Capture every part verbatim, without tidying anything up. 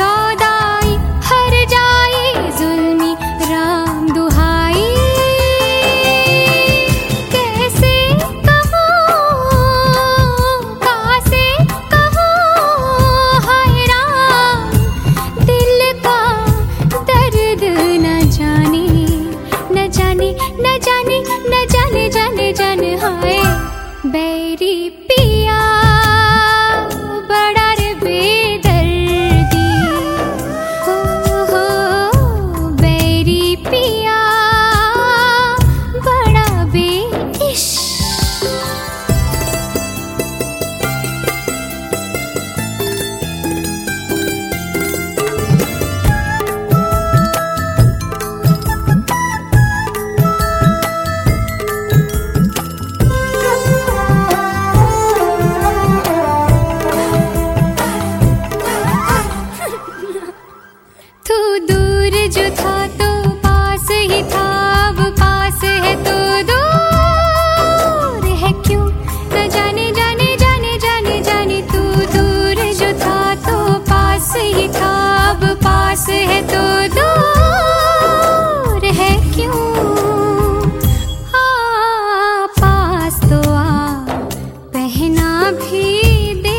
सौदाई, हर जाए जुल्मी राम दुहाई। कैसे कहूँ कासे कहूँ हाय राम, दिल का दर्द न जाने न जाने न जाने न जाने जाने जाने हाय। बैरी पिया बड़ा रे बेदर्दी, हो हो बैरी पिया बड़ा बेइश्क। तू दूर जो था तो पास ही था, अब पास है तो दूर है क्यों न जाने जाने जाने जाने जाने। तू दूर जो था तो पास ही था, अब पास है तो दूर है क्यों। आ पास तो आ पहना भी दे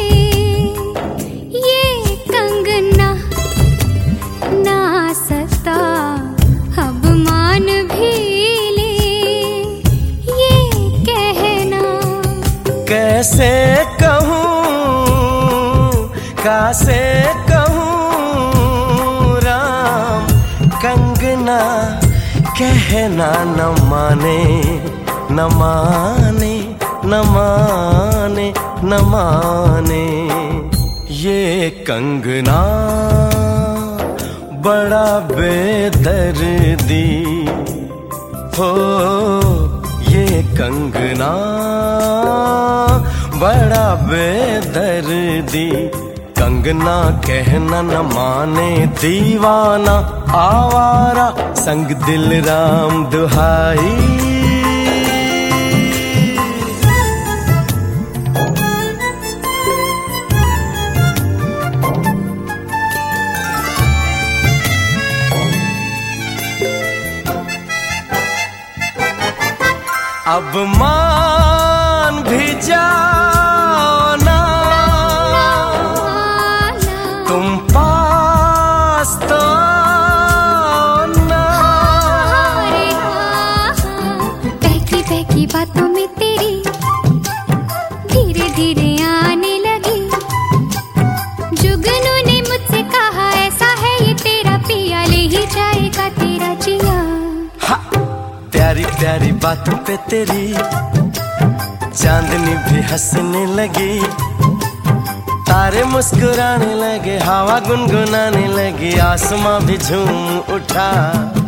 ये कंगना, ना सकता अब मान भी ले ये कहना। कैसे कहूँ कासे कहूँ राम, कंगना कहना न माने न माने न माने न माने। ये कंगना बड़ा बेदर्दी, हो ये कंगना बड़ा बेदर्दी। कंगना कहना न माने दीवाना आवारा, संग दिल राम दुहाई। अब मान भी जाओ ना तुम पास तो ना। बहकी बहकी बातों में तेरी धीरे धीरे आने लगी। जुगनू ने मुझसे कहा ऐसा है ये तेरा पिया, ले ही जाएगा तेरा जिया। प्यारी प्यारी बातों पे तेरी चांदनी भी हंसने लगी, तारे मुस्कुराने लगे, हवा गुनगुनाने लगी, आसमां भी झूम उठा।